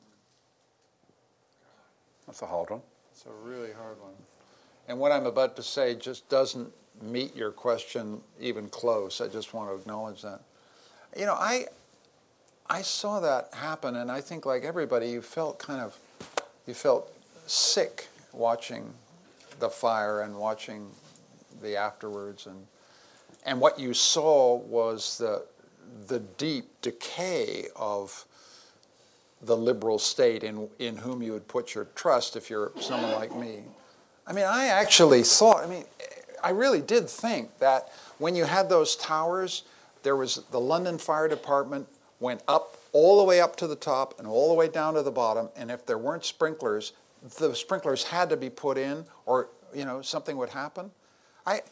That's a hard one.
It's a really hard one. And what I'm about to say just doesn't meet your question even close. I just want to acknowledge that. You know, I I saw that happen, and I think like everybody, you felt kind of, you felt sick watching the fire and watching the afterwards. And and what you saw was the the deep decay of the liberal state in, in whom you would put your trust if you're someone like me. I mean, I actually thought, I mean, I really did think that when you had those towers, there was the London Fire Department went up, all the way up to the top and all the way down to the bottom, and if there weren't sprinklers, the sprinklers had to be put in or, you know, something would happen. I,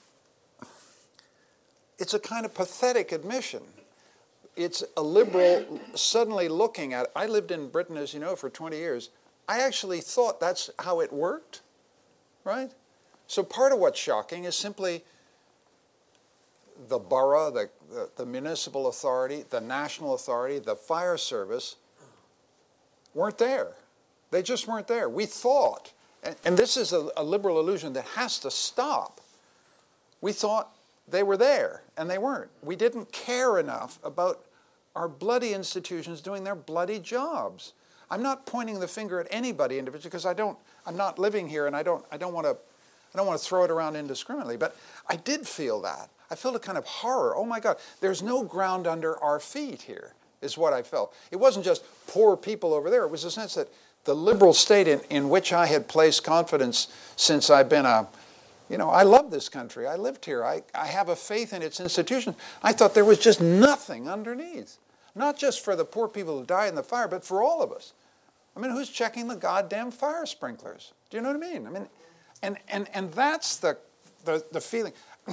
it's a kind of pathetic admission. It's a liberal suddenly looking at it. I lived in Britain, as you know, for twenty years. I actually thought that's how it worked, right? So part of what's shocking is simply the borough, the, the, the municipal authority, the national authority, the fire service weren't there. They just weren't there. We thought, and, and this is a, a liberal illusion that has to stop. We thought they were there, and they weren't. We didn't care enough about our bloody institutions doing their bloody jobs. I'm not pointing the finger at anybody individually because I don't. I'm not living here, and I don't. I don't want to. I don't want to throw it around indiscriminately. But I did feel that. I felt a kind of horror. Oh my God! There's no ground under our feet here. Is what I felt. It wasn't just poor people over there. It was a sense that the liberal state in, in which I had placed confidence since I've been a You know, I love this country. I lived here. I, I have a faith in its institutions. I thought there was just nothing underneath. Not just for the poor people who died in the fire, but for all of us. I mean, who's checking the goddamn fire sprinklers? Do you know what I mean? I mean, and and and that's the the, the feeling.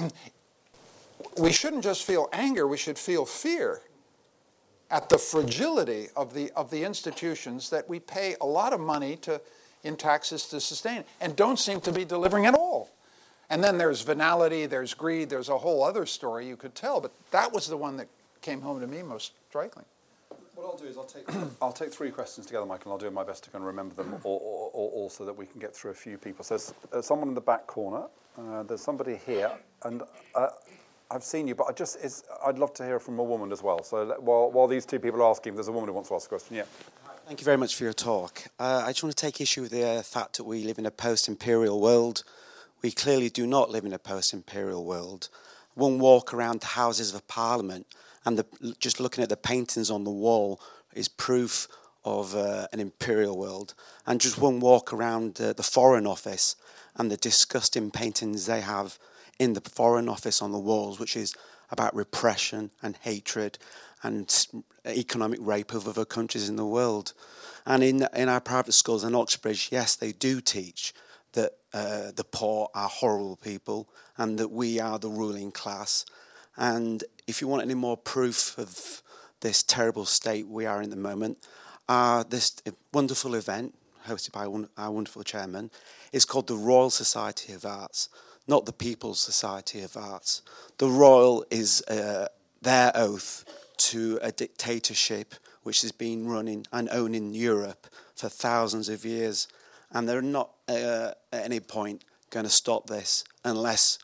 We shouldn't just feel anger. We should feel fear at the fragility of the of the institutions that we pay a lot of money to in taxes to sustain it, and don't seem to be delivering at all. And then there's venality, there's greed, there's a whole other story you could tell, but that was the one that came home to me most strikingly.
What I'll do is I'll take I'll take three questions together, Michael, and I'll do my best to kind of remember them all, all, all so that we can get through a few people. So there's uh, someone in the back corner, uh, there's somebody here, and uh, I've seen you, but I just it's, I'd love to hear from a woman as well. So let, while, while these two people are asking, there's a woman who wants to ask a question. Yeah.
Thank you very much for your talk. Uh, I just want to take issue with the uh, fact that we live in a post-imperial world. We clearly do not live in a post-imperial world. One walk around the Houses of Parliament and the, just looking at the paintings on the wall is proof of uh, an imperial world. And just one walk around uh, the Foreign Office and the disgusting paintings they have in the Foreign Office on the walls, which is about repression and hatred and economic rape of other countries in the world. And in in our private schools in Oxbridge, yes, they do teach that uh, the poor are horrible people and that we are the ruling class. And if you want any more proof of this terrible state we are in the moment, uh, this wonderful event, hosted by one, our wonderful chairman, is called the Royal Society of Arts, not the People's Society of Arts. The Royal is uh, their oath to a dictatorship which has been running and owning Europe for thousands of years. And they're not uh, at any point going to stop this unless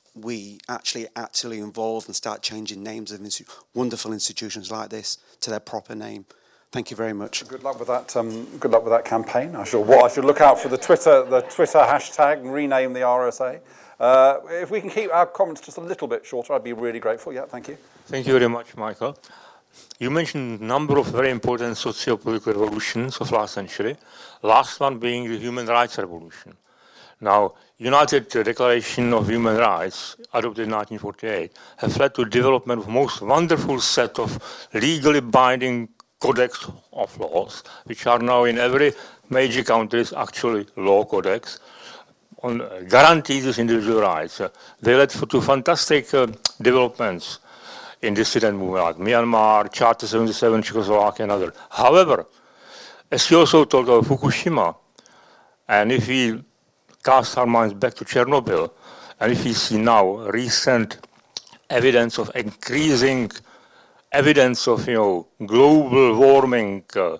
we actually actively involve and start changing names of institu- wonderful institutions like this to their proper name. Thank you very much.
Good luck with that. Um, good luck with that campaign. I shall. Well, I should look out for the Twitter, the Twitter hashtag and rename the R S A. Uh, if we can keep our comments just a little bit shorter, I'd be really grateful. Yeah, thank you.
Thank you very much, Michael. You mentioned a number of very important socio-political revolutions of last century. Last one being the human rights revolution. Now, United Declaration of Human Rights, adopted in nineteen forty-eight, have led to the development of a most wonderful set of legally binding codex of laws, which are now in every major countries actually law codex, on uh, guarantees these individual rights. Uh, they led to fantastic uh, developments in dissident movement like Myanmar, Charter seventy-seven, Czechoslovakia, and others. However, as you also talked about Fukushima, and if we cast our minds back to Chernobyl, and if we see now recent evidence of increasing evidence of, you know, global warming, uh,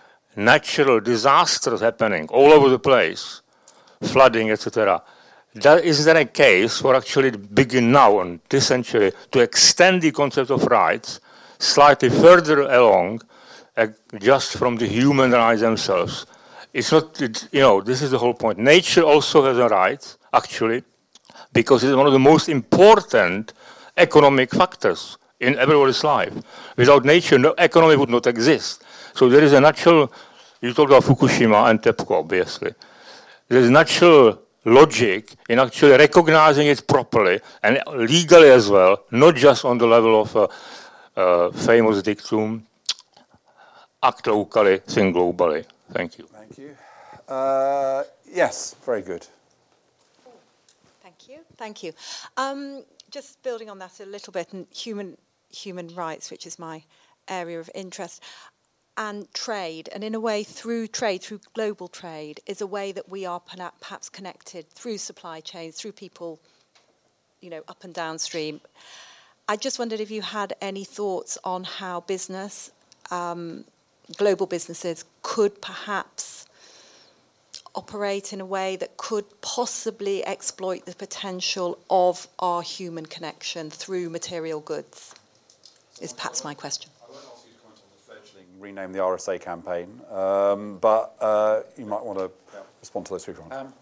natural disasters happening all over the place, flooding, et cetera. That is then a case for actually begin now in this century to extend the concept of rights slightly further along, uh, just from the human rights themselves. It's not, it, you know, this is the whole point. Nature also has a right, actually, because it's one of the most important economic factors in everybody's life. Without nature, no economy would not exist. So there is a natural, you talked about Fukushima and TEPCO, obviously. There is natural logic in actually recognizing it properly and legally as well, not just on the level of a, a famous dictum, act locally, think globally. Thank you.
Thank you. Uh, yes, very good.
Thank you. Thank you. Um, just building on that a little bit, and human human rights, which is my area of interest, and trade, and in a way through trade, through global trade, is a way that we are perhaps connected through supply chains, through people, you know, up and downstream. I just wondered if you had any thoughts on how business, um, global businesses, could perhaps operate in a way that could possibly exploit the potential of our human connection through material goods, is perhaps my question.
Rename the R S A campaign, um, but uh, you might want to respond to those people. Um,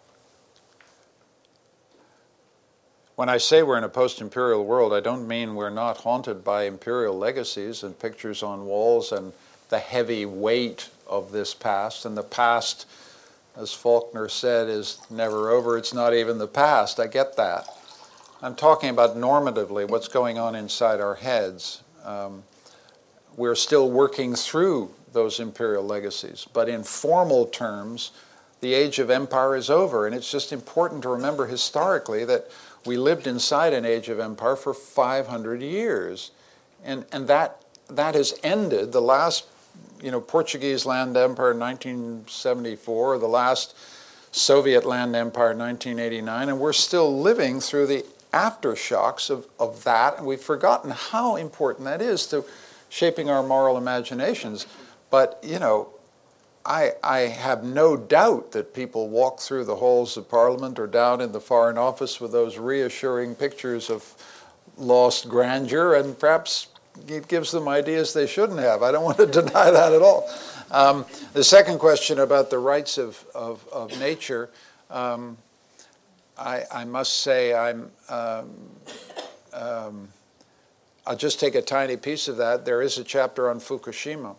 when I say we're in a post-imperial world, I don't mean we're not haunted by imperial legacies and pictures on walls and the heavy weight of this past. And the past, as Faulkner said, is never over. It's not even the past. I get that. I'm talking about normatively what's going on inside our heads. Um, We're still working through those imperial legacies. But in formal terms, the age of empire is over. And it's just important to remember historically that we lived inside an age of empire for five hundred years. And, and that, that has ended. The last you know, Portuguese land empire in nineteen seventy-four, the last Soviet land empire in nineteen eighty-nine, and we're still living through the aftershocks of, of that, and we've forgotten how important that is to shaping our moral imaginations. But, you know, I, I have no doubt that people walk through the halls of Parliament or down in the Foreign Office with those reassuring pictures of lost grandeur, and perhaps it gives them ideas they shouldn't have. I don't want to deny that at all. Um, the second question about the rights of, of, of nature, um, I, I must say I'm, um, um, I'll just take a tiny piece of that. There is a chapter on Fukushima.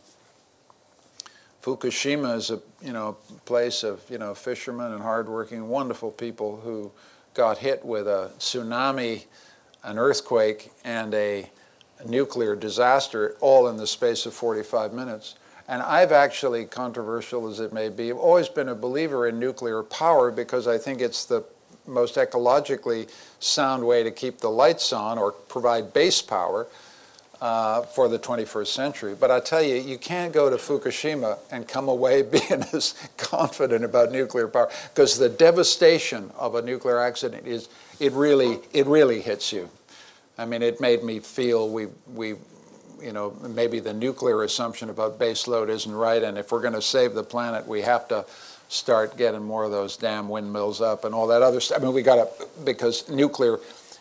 Fukushima is a you know place of you know fishermen and hardworking, wonderful people who got hit with a tsunami, an earthquake, and a, a nuclear disaster, all in the space of forty-five minutes. And I've actually, controversial as it may be, always been a believer in nuclear power because I think it's the most ecologically sound way to keep the lights on or provide base power uh, for the twenty-first century. But I tell you, you can't go to Fukushima and come away being as confident about nuclear power, because the devastation of a nuclear accident is, it really, it really hits you. I mean, it made me feel we, we, you know, maybe the nuclear assumption about base load isn't right, and if we're going to save the planet, we have to start getting more of those damn windmills up and all that other stuff. I mean, we got to, because nuclear,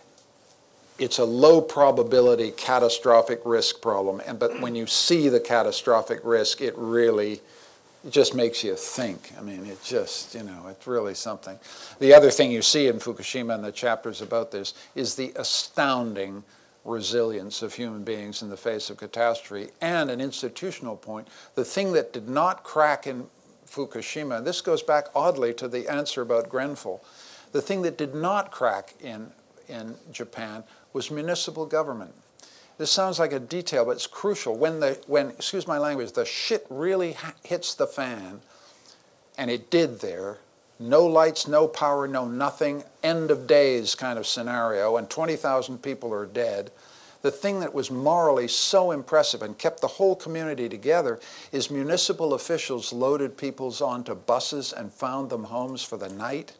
it's a low probability catastrophic risk problem. And but when you see the catastrophic risk, it really, it just makes you think. I mean, it just, you know, it's really something. The other thing you see in Fukushima and the chapters about this is the astounding resilience of human beings in the face of catastrophe. And an institutional point, the thing that did not crack in Fukushima, and this goes back oddly to the answer about Grenfell, the thing that did not crack in, in Japan was municipal government. This sounds like a detail, but it's crucial. When, the, when excuse my language, the shit really ha- hits the fan, and it did there, no lights, no power, no nothing, end of days kind of scenario, and twenty thousand people are dead, the thing that was morally so impressive and kept the whole community together is municipal officials loaded people onto buses and found them homes for the night.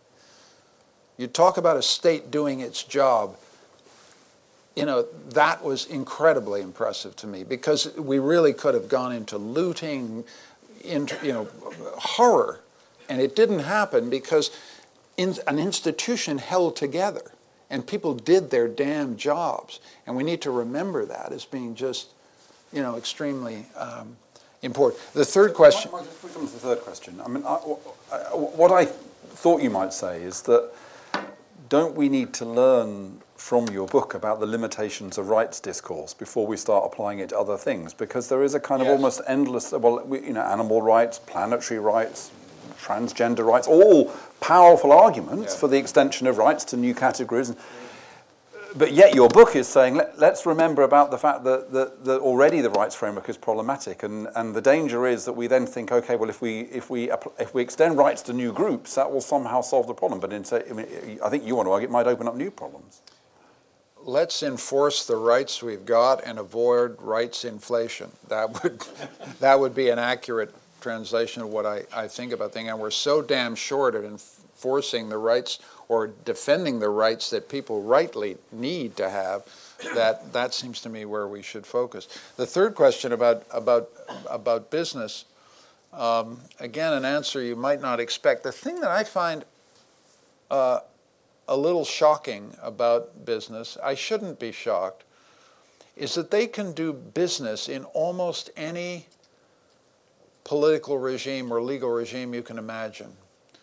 You talk about a state doing its job. You know, that was incredibly impressive to me, because we really could have gone into looting, into, you know, horror. And it didn't happen because in, an institution held together. And people did their damn jobs. And we need to remember that as being just, you know, extremely um, important. The third question...
Might, might just come to the third question. I mean, I, what I thought you might say is that don't we need to learn from your book about the limitations of rights discourse before we start applying it to other things? Because there is a kind of yes. almost endless, well, you know, animal rights, planetary rights, transgender rights, all powerful arguments yeah. for the extension of rights to new categories. But yet your book is saying, let, let's remember about the fact that, that, that already the rights framework is problematic, and, and the danger is that we then think, okay, well, if we if we if we extend rights to new groups, that will somehow solve the problem. But in, I mean, I think you want to argue it might open up new problems.
Let's enforce the rights we've got and avoid rights inflation. That would that would be an accurate translation of what I, I think about things. And we're so damn short at enforcing the rights or defending the rights that people rightly need to have, that that seems to me where we should focus. The third question about about about business, um, again, an answer you might not expect. The thing that I find uh, a little shocking about business, I shouldn't be shocked, is that they can do business in almost any political regime or legal regime you can imagine.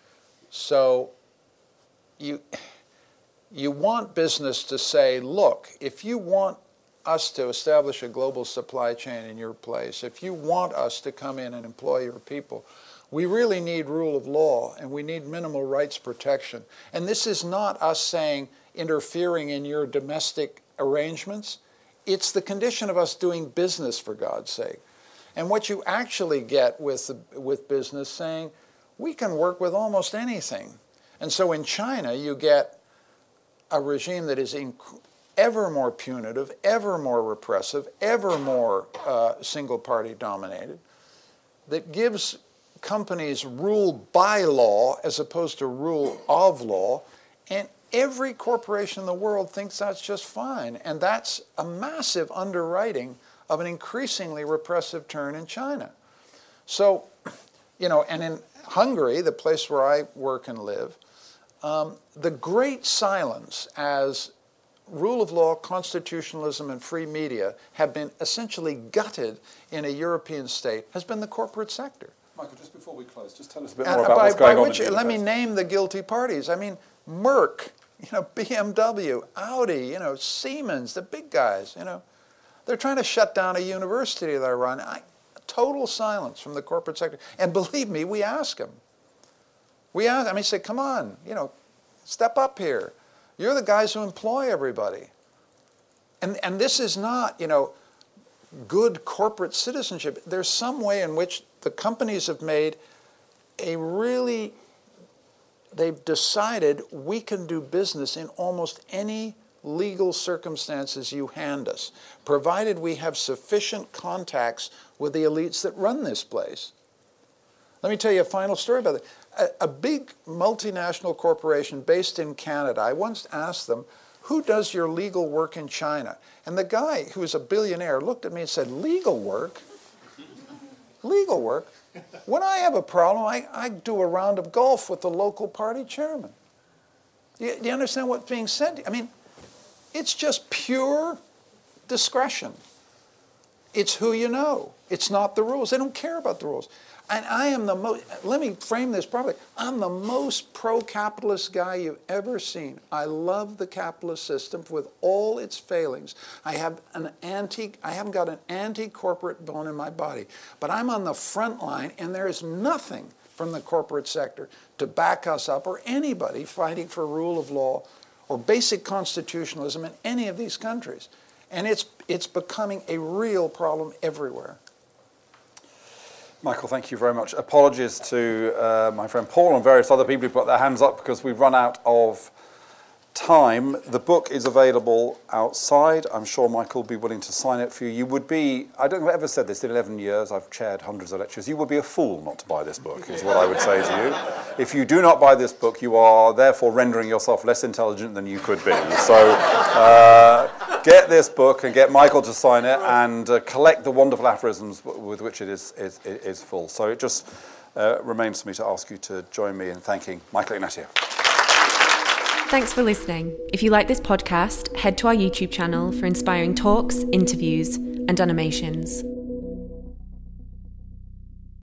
So you you want business to say, look, if you want us to establish a global supply chain in your place, if you want us to come in and employ your people, we really need rule of law and we need minimal rights protection. And this is not us saying interfering in your domestic arrangements. It's the condition of us doing business, for God's sake. And what you actually get with, with business saying, we can work with almost anything. And so in China, you get a regime that is inc- ever more punitive, ever more repressive, ever more uh, single-party dominated. that gives companies rule by law as opposed to rule of law, and every corporation in the world thinks that's just fine. And that's a massive underwriting of an increasingly repressive turn in China. So, you know, and in Hungary, the place where I work and live, um, the great silence as rule of law, constitutionalism, and free media have been essentially gutted in a European state has been the corporate sector.
Michael, just before we close, just tell us a bit
And
more about
by,
what's going
by
on
which,
in
let me
Budapest.
name the guilty parties. I mean, Merck, you know, B M W, Audi, you know, Siemens, the big guys, you know. They're trying to shut down a university that I run. I, total silence from the corporate sector. And believe me, we ask them. We ask, I mean, say, come on, you know, step up here. You're the guys who employ everybody. And, and this is not, you know, good corporate citizenship. There's some way in which the companies have made a really, they've decided we can do business in almost any legal circumstances you hand us, provided we have sufficient contacts with the elites that run this place. Let me tell you a final story about it. A, a big multinational corporation based in Canada, I once asked them, who does your legal work in China? And the guy, who was a billionaire, looked at me and said, legal work? Legal work? When I have a problem, I, I do a round of golf with the local party chairman. Do you, do you understand what's being said? I mean, it's just pure discretion. It's who you know. It's not the rules. They don't care about the rules. And I am the most, let me frame this properly, I'm the most pro-capitalist guy you've ever seen. I love the capitalist system with all its failings. I have an anti, I haven't got an anti-corporate bone in my body. But I'm on the front line, and there is nothing from the corporate sector to back us up, or anybody fighting for rule of law or basic constitutionalism in any of these countries. And it's, it's becoming a real problem everywhere.
Michael, thank you very much. Apologies to uh, my friend Paul and various other people who put their hands up because we've run out of time. The book is available outside. I'm sure Michael will be willing to sign it for you. You would be, I don't think I've ever said this, in eleven years I've chaired hundreds of lectures, you would be a fool not to buy this book, is what I would say to you. If you do not buy this book, you are therefore rendering yourself less intelligent than you could be. So uh, get this book and get Michael to sign it and uh, collect the wonderful aphorisms with which it is, is, is full. So it just uh, remains for me to ask you to join me in thanking Michael Ignatieff.
Thanks for listening. If you like this podcast, head to our YouTube channel for inspiring talks, interviews, and animations.